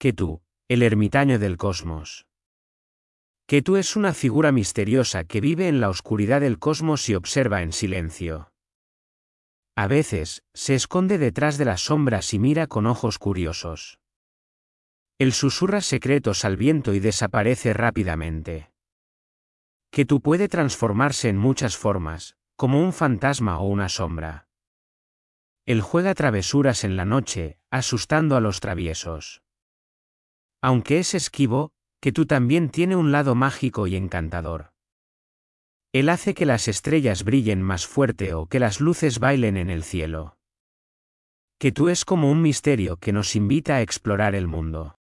Ketu, el ermitaño del cosmos. Ketu es una figura misteriosa que vive en la oscuridad del cosmos y observa en silencio. A veces, se esconde detrás de las sombras y mira con ojos curiosos. Él susurra secretos al viento y desaparece rápidamente. Ketu puede transformarse en muchas formas, como un fantasma o una sombra. Él juega travesuras en la noche, asustando a los traviesos. Aunque es esquivo, Ketu también tiene un lado mágico y encantador. Él hace que las estrellas brillen más fuerte o que las luces bailen en el cielo. Ketu es como un misterio que nos invita a explorar el mundo.